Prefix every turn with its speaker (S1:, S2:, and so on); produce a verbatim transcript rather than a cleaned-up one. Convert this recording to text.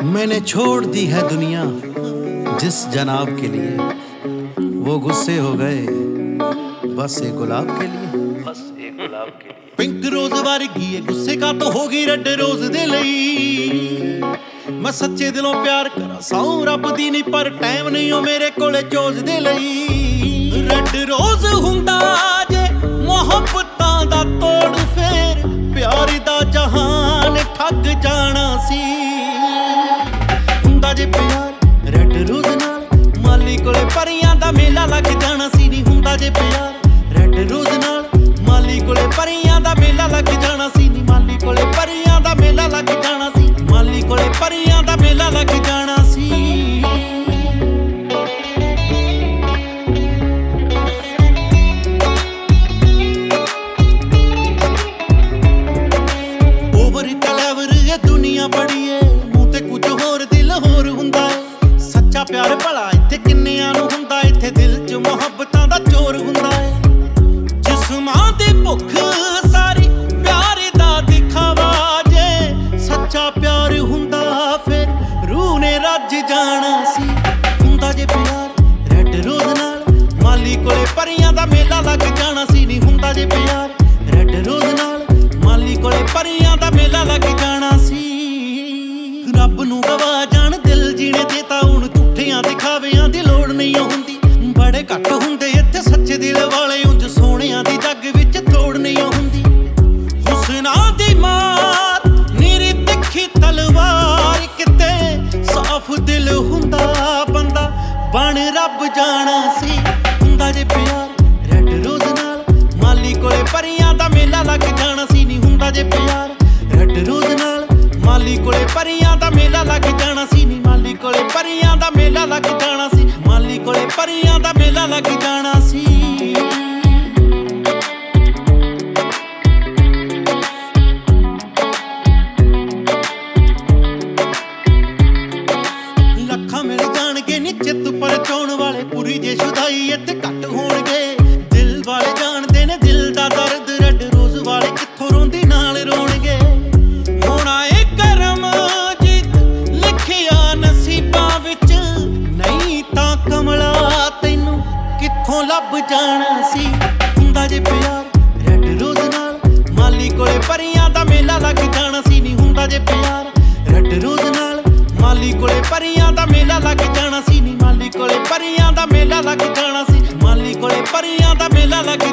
S1: मैंने छोड़ दी है दुनिया जिस जनाब के लिए, वो गुस्से हो गए बस एक गुलाब के लिए, बस एक गुलाब के लिए। पिंक रोज वर्गी है गुस्से का तो होगी रेड रोज दे लई। मैं सच्चे दिलों प्यार करा साऊं रब दी नहीं, पर टाइम नहीं हो मेरे कोले चोज दे लई। रेड रोज हुंदा जे मोहब्बतां दा तोड़, फेर प्यार दा जहान ठग जाना सी। हुंदा जे प्यार रेड रोज नाल माली कोले परियां दा मेला लग जाना सी। नहीं हुंदा जे प्यार रेड रोज नाल माली कोले परियां दा मेला लग जाना सी। नी माली कोले परियां दा मेला लग जाना सी, माली कोले परियां दा मेला लग जाना सी। ओवर कलेवर ये दुनिया बड़ी है, मूंह ते कुछ होर दिल होर हुंदा है। सच्चा प्यार भला इत्थे किन्नियां नूं हुंदा, इत्थे दिल च मुहब्बतां दा चोर हुंदा है। जिस्मां दी भुख सारी प्यार दा दिखावा, जे सच्चा प्यार हुंदा फिर रूह ने रज जाना सी। हुंदा जे प्यार रेड रोज नाल माली कोले परियां दा मेला लग जाना सी। नहीं हुंदा जे प्यार रेड रोज नाल माली कोले परियां दा मेला लग जाना सी। रब नूं गवा जान दिल जीने देता, हुण झूठियां दिखावियां दी लोड़ नहीं हुंदी। बड़े घट हुंदे इत्थे सच्चे दिल वाले, उंज सोहणियां दी जग विच तोड़ नहीं हुंदी। हुस्ना दी मात निरी तिखी तलवार, किते साफ दिल हुंदा बंदा बन रब जाना सी। हुंदा जे प्यार रेड रोज नाल माली कोले परियां दा मेला लग जाना सी। नहीं हुंदा जे प्यार रेड रोज नाल माली कोले परियां दा मेला लग जाना सी। नी माली कोले परियां दा मेला लग जाना सी, माली कोले परियां दा मेला लग जाना सी। ਲੱਖਾਂ ਮਿਲ ਜਾਣਗੇ ਨੀ ਚਿੱਤ ਪਰਚਾਉਣ ਵਾਲੇ, ਪੂਰੀ ਜੇ ਸ਼ੁਦਾਈ ਇੱਥੇ ਘੱਟ ਹੋਣਗੇ। ਦਿਲ ਵਾਲੇ ਜਾਣਦੇ ਨੇ ਦਿਲ ਦਾ ਦਰਦ, ਰੈਡ ਰੋਜ਼ ਵਾਲੇ ਕਿੱਥੋਂ ਰੋਂਦੀ ਨਾਲ ਰੋਣਗੇ। ਹੋਣਾ ਏ ਕਰਮ ਜਿੱਤ ਲਿਖਿਆ ਨਸੀਬਾਂ ਵਿੱਚ, ਨਹੀਂ ਤਾਂ ਕਮਲਾ ਤੈਨੂੰ ਕਿੱਥੋਂ ਲੱਭ ਜਾਣਾ ਸੀ। ਹੁੰਦਾ ਜੇ ਪਿਆਰ ਰੈਡ ਰੋਜ਼ ਨਾਲ ਮਾਲੀ ਕੋਲੇ ਪਰੀਆਂ ਦਾ ਮੇਲਾ ਲੱਗ ਜਾਣਾ ਸੀ। ਨਹੀਂ ਹੁੰਦਾ ਜੇ ਪਿਆਰ ਰੈਡ ਰੋਜ਼ ਨਾਲ ਮਾਲੀ ਕੋਲੇ ਪਰੀਆਂ ਦਾ ਮੇਲਾ ਲੱਗ ਜਾਣਾ ਸੀ। ਨੀ ਮਾਲੀ ਕੋਲੇ ਪਰੀਆਂ ਦਾ ਮੇਲਾ ਲੱਗ ਜਾਣਾ ਸੀ, ਮਾਲੀ ਕੋਲੇ ਪਰੀਆਂ ਦਾ ਮੇਲਾ ਲੱਗ